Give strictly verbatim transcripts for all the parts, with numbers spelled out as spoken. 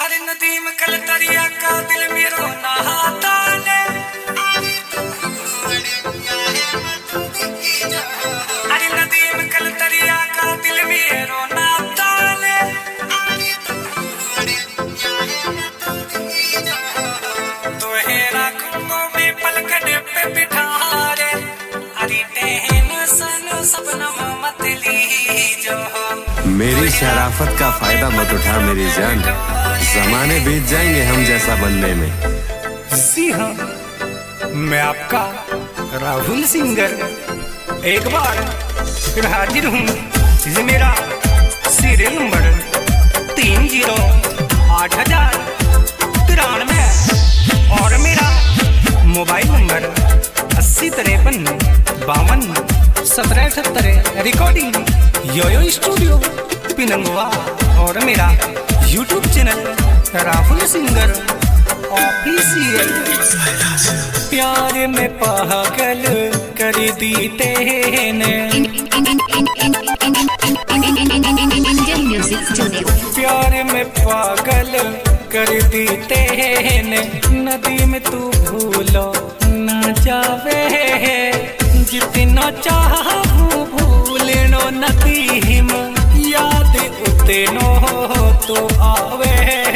अरे नदीम कल तरिया का दिल मेरो नहाता ले। अरे नदीम कल तरिया का दिल मेरो नहाता ले। तो हेरा कुंगो में पलकने पे बिठा रे। अरे टेंशन सपना मत लीजो। मेरी शराफत का फायदा मत उठा मेरी जान, जमाने बीत जाएंगे हम जैसा बनने में। जी हाँ, मैं आपका राहुल सिंगर एक बार फिर हाजिर हूँ। ये मेरा सीरियल नंबर तीन जीरो आठ हजार तिरानवे और मेरा मोबाइल नंबर अस्सी तिरपन बावन सत्रह अठहत्तर। रिकॉर्डिंग योयो स्टूडियो पिनंगवा और मेरा YouTube channel Rahul singer official. प्यार में पागल कर दी तेने, प्यार में पागल कर दी तेने। नदी में तू भूलो ना जावे, जितना चाहूं भूलनो नदी में याद उतनो तो आवे।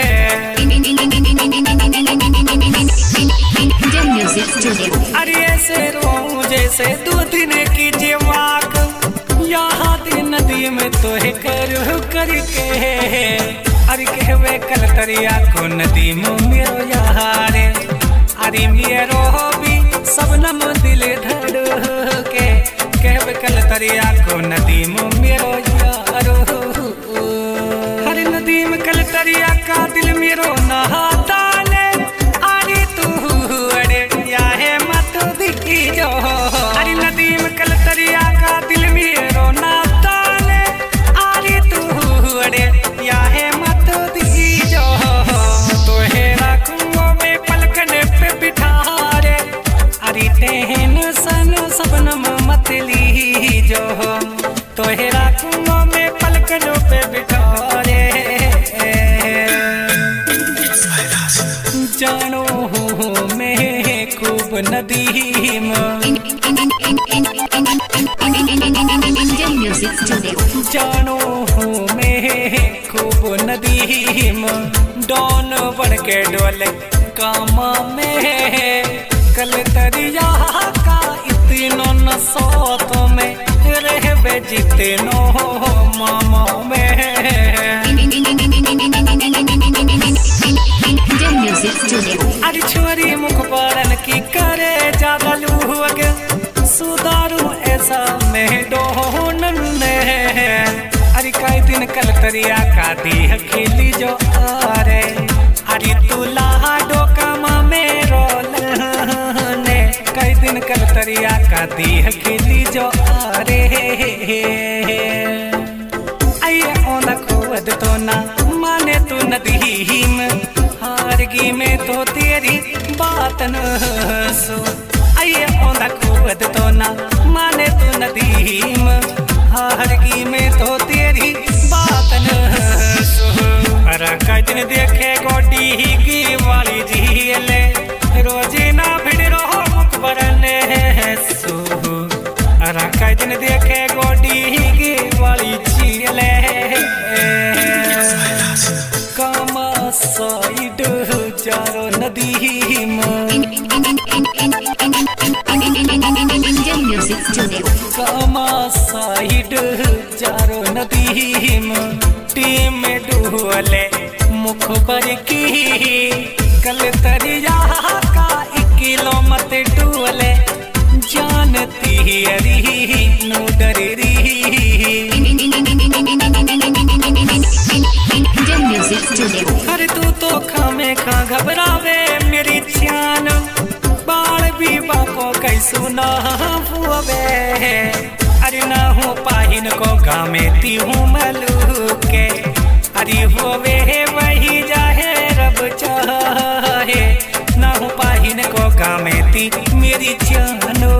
अरे ऐसे रो जैसे दो दिन की जीवाक, यहाँ दिन नदी में तो है कर करके। अरे कहवे कल तरिया को नदी में मेरो यारे। अरे मेरो भी सबनम दिल धड़ के, कहवे कल तरिया को नदी में मेरो यारो। अरे नदी में कल तरिया का दिल मेरो नहाता ले। अरे तू अरे या है मत दिखी जो। अरे नदी में कल तरिया का दिल मेरो नहाता ले। अरे तू अरे या है मत दिखी जो। तो हेरा कुंगो में पलकने पे बिठा रे। अरे टेंशन सबनम मत लीजो। तो हेरा कुंगो में पलकनों पे बिठा रे। जानो मैं खूब नदी में, जानो मैं खूब नदी में डॉन बन के डोले काम में। कल तरिया का इतनो न सोत में रहबे जितनो मामा में। अरे छोरी मुख परन की करे ज्यादा लूहग, सुधारू ऐसा में डोहनन ने। अरे कई दिन कल तरिया का दी खेली जो आरे। अरे तू लाडो कामा में रोलने, कई दिन कल तरिया का दी खेली जो आरे। आइए ओंदा खुद तो ना माने तू नदी में, हारगी में तो तेरी बात न सो। आइए ओंदा खुद तो ना माने तू नदी में, हारगी में तो तेरी बात न सो। अरे कई दिन देखे गोडी की वाली झीले, रोजे ना भिड़ रहो मुख बरने सो। अरे कई दिन देखे गोडी की वाली झीले, कामा साइड चारो नदी में, कामा साइड चारो नदी में। टीम में डुहले मुख पर की, कल तरिया का इकिलो मत डुहले। जानती अरी नो डरी। अरे तू तो खामे खा घबरावे मेरी जान, बाल भी बाको कैसु ना हुए। अरे ना हो पाहिन को गामे ती हूँ मलूके। अरे होवे वही जाहे रब चाहे, ना हो पाहिन को गामे ती मेरी जानो।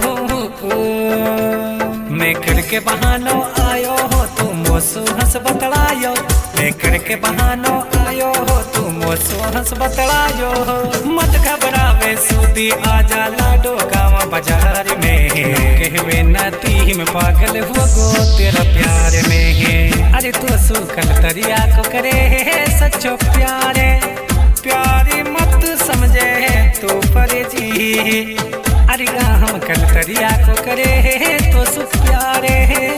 मैं करके बहानो आयो हो तुम मोसू हंस बतलायो, मैं करके बहानो आयो हो तुम वो सोहस बतलायो मत घबरावे सूदी आजा लाडो गाँव बाजार में कहवे नती में पागल हुआ गो तेरा प्यार में है। अरे तू सुकल तरिया को करे सच्चो प्यारे प्यारी मत समझे तू परे जी। अरे हम कल तरिया को करे तो सु प्यारे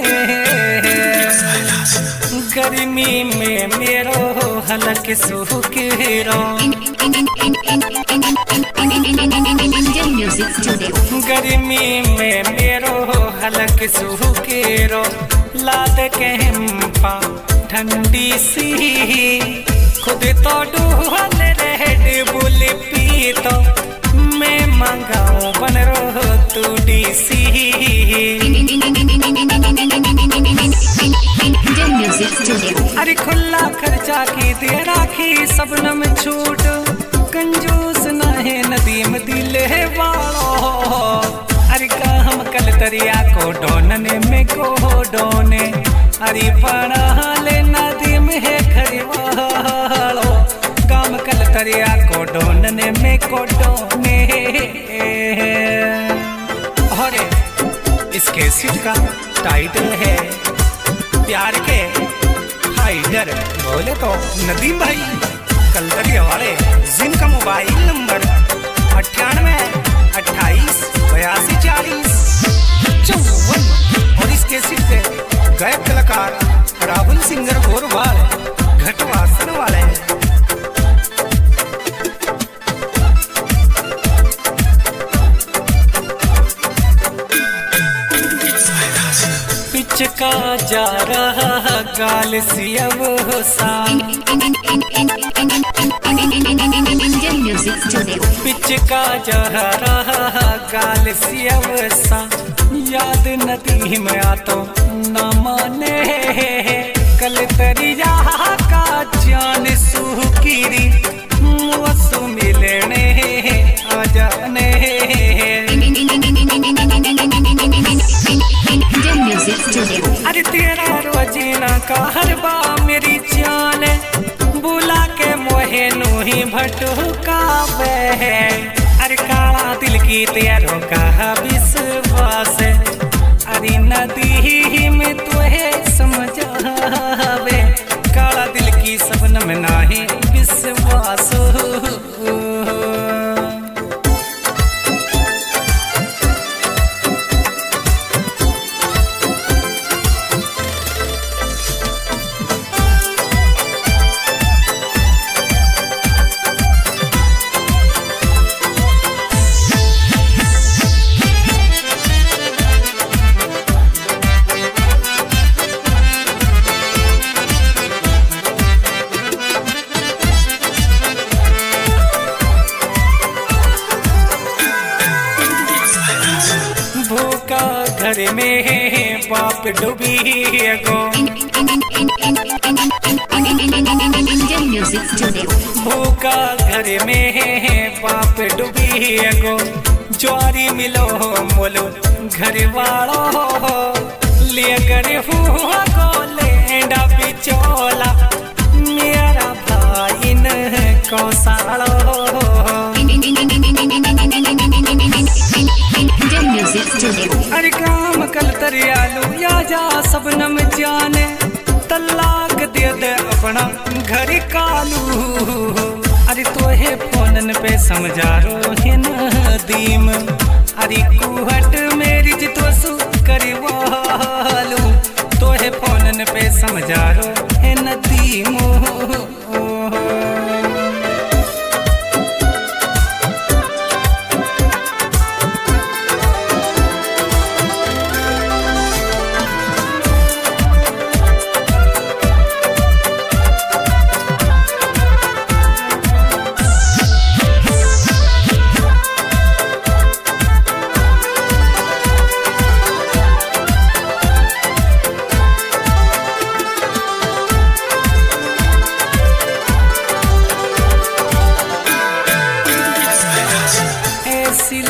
गर्मी में मेरो हलक सुख रो गर्मी में मेरो हलक सुख रो लाद के पा ठंडी सी खुद तो डूहल रहे बुल पी तो मैं मंगाऊं बन रो तू डीसी। अरे खुला खर्चा की दे राखी सबनम छूट कंजूस ना है नदीम दिल है वालो। अरे का हम कल तरिया को डोनने में को डोने अरे पढ़ा ले नदीम है खरीवालो काम कल तरिया को डोनने में को डोने। और इसके सीट का टाइटल है प्यार के हाइडर। बोले तो नदीम भाई कल तरिया वाले जिनका मोबाइल नंबर अट्ठानवे अट्ठाईस बयासी चालीस चौवन और इसके सीट पे गायक कलाकार राहुल सिंगर गोरवाल घटवासन वाले हैं। पिचका जा रहा गाल सियव सा पिचका जा रहा गाल सियव सा याद नदी में आ तो न माने कल तरिया का जान सुकीरी वसु मिलने आ जाने। अरे तेरा रोजीना का हर बा मेरी जान बुला के मोहे नूही भटकावे। अरे काला दिल की तेरो का विश्वास अरे नदी में तुहे समझावे काला दिल की सबन में नाही विश्वास। घर में बाप डूबी गो भूखा घर में बाप डूबी गो ज्वारी मिलो मोलो घर वालो ले कर हुआ को लेंडा बिचोला मेरा भाई न को सालो। अरे काम कल तरियालू या जा सबनम जाने तलाक दे दे अपना घर कालू। अरे तोहे फोनन पे समझा रो है नदीम अरे कुहट मेरी जितो सु करवालू तोहे फोनन पे समझा रो है नदीम।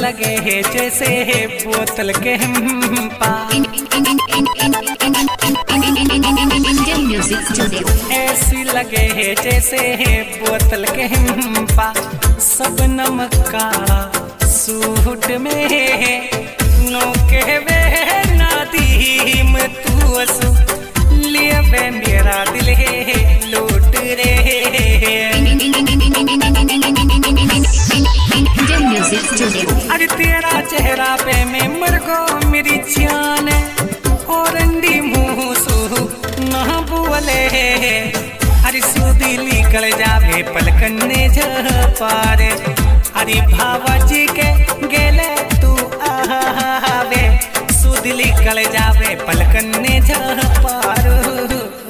लगे है जैसे है बोतल के पा। Indian music studio. ऐसी लगे है जैसे है बोतल के पा। सब नमका सूट में नौके वे नादीम तू असु लिए वे मेरा दिल है लूट रे। Indian music studio. अरे तेरा चेहरा पे मैं मर गो मेरी जान और अंडी मुँह सू ना बोले। अरे सूदी निकल जावे पलकने पारे। अरे भावा जी के गेले तू आवे सूदी निकल जावे पलकने पार।